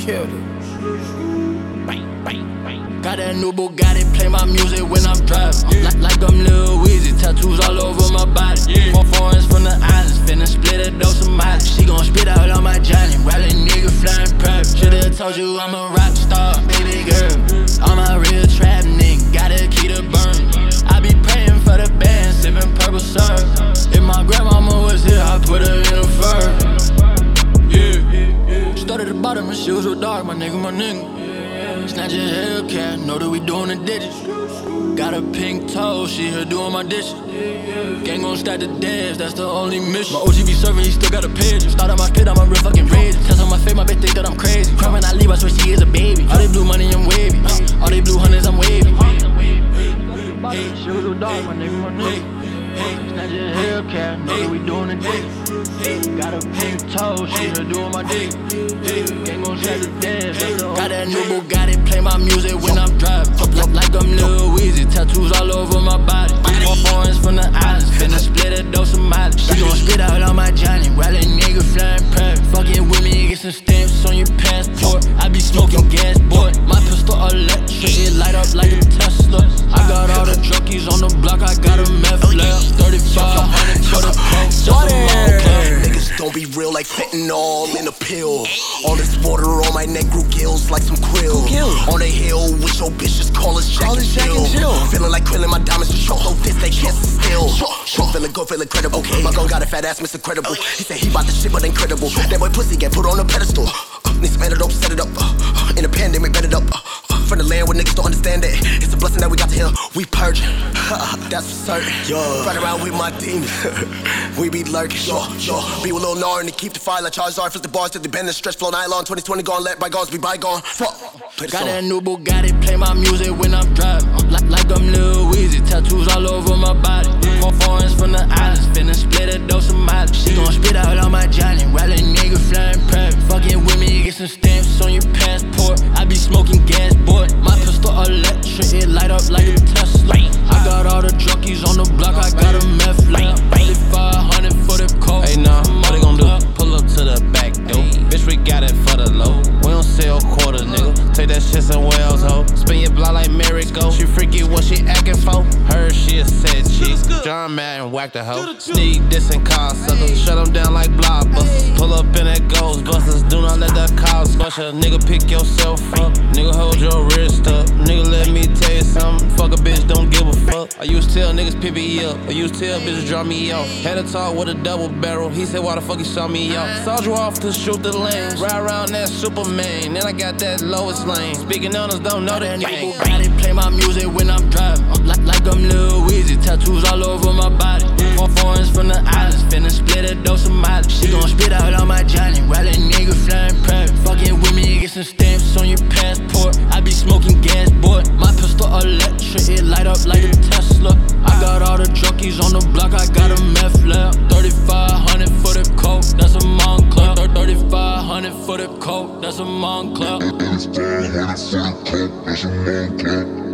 Killed it. Got that new Bugatti, play my music when I'm driving. Like I'm Lil Weezy, tattoos all over my body. Foreigns from the islands, finna split a dose of mileage. She gon' spit out on my Johnny, while a nigga flying private. Should've told you I'm a rock star, baby girl. I'm a real trap nigga, got a key to burn. I be praying for the band, sippin' purple syrup. If my grandmama was here, I'd put her in a fur. Yeah. Started at the bottom and she was so dark, my nigga. Snatch a Hellcat, know that we doing the digits. Got a pink toe, she here doing my dishes. Gang gon' stack the dance, that's the only mission. My OG be serving, he still got a page. Start on my pit, I'm a real fucking rage. Test on my face, my bitch think that I'm crazy. Cry when I leave, I swear she is a baby. All they blue money, I'm wavy. All they blue hundreds, I'm wavy. Hey, she was so dark, my nigga. Snatch a Hellcat, know that we doing the digits. Got a pink toe, she here doing my dick. Gang gon' stack the dance, that's the only got that new Bugatti, play my music when I'm driving. Like I'm Lil Weezy, tattoos all over my body. Foreigns from the islands, finna split a dose of mileage. She gon' spit out on my Johnny, while a nigga flying private. Fucking with me, get some stamps on your passport. I be smoking gas, boy. My pistol electric, it light up like a Tesla. I got all the junkies on the block, I got a meth lab. 3500 for the coke, just a long club. Niggas don't be real like fentanyl in a pill. All this water on my neck grew gills like some krill. On the hill with your bitch, just call us Jack and Jill. Feeling like krill in my diamonds, just show no this, they can't steal. Feeling good, feeling credible. My gun got a fat ass, Mr. Credible. He said he bought the shit, but incredible. That boy pussy get put on a pedestal. Need some antidote, set it up. In a pandemic, bet it up. From the land where niggas don't understand it. It's a blessing that we got to heal. We purging, that's for certain. Run around with my demons. We be lurking. Be with Lil Nar and keep the fire like Charizard. Flip the bars to the bend and stretch flow nylon. 2020 gone, let bygones be bygone. Fuck. Got that new Bugatti, play my music when I'm driving. Like I'm Lil Weezy, tattoos all over my body. Foreigns from the islands, finna split a dose of mileage. She gon' spit out on my Johnny, while a nigga flying private. Fucking with me, get some stamps on your passport. I be smoking gas, boy. My pistol electric, it light up like a Tesla. I got all the junkies on the block, I got a meth lab. 3500 for the coke. Hey, nah, what they gon' do? Pull up to the back door. Bitch, we got it for the low. We don't sell quarters, nigga. Take that shit somewhere else, ho. Spin your block like Miracle. She freaky, what she acting for? Heard she a sad chick. John Madden whack the hoe. Sneak this and car sucker. Shut them down like blockbusters. Pull up in that Ghostbusters. Do not let that car squash her. Nigga, pick yourself up. Nigga, hold your wrist up. Nigga, let me tell you something. Fuck a bitch, don't give a fuck. I used to tell niggas pick me up. I used to tell bitches drop me off. Had a talk with a double barrel. He said, why the fuck you saw me out? Sold you off to shoot the lanes. Ride around that Superman. Then I got that lowest lane. Speaking on us, don't know that gang. Bugatti, play my music when I'm driving. Like I'm Lil Weezy, tattoos all over my body. Foreigns from the islands, finna split a dose of mileage. She gon' spit out on my Johnny, while a nigga flying private. Fucking with me, get some stamps on your passport. I be smoking gas, boy. My pistol electric, it light up like a Tesla. I got all the junkies on the block, I got a meth lab. 3500 for the coke, that's a Moncler. 3500 for the coke, that's a Moncler. 3500 for the coke, that's a Moncler.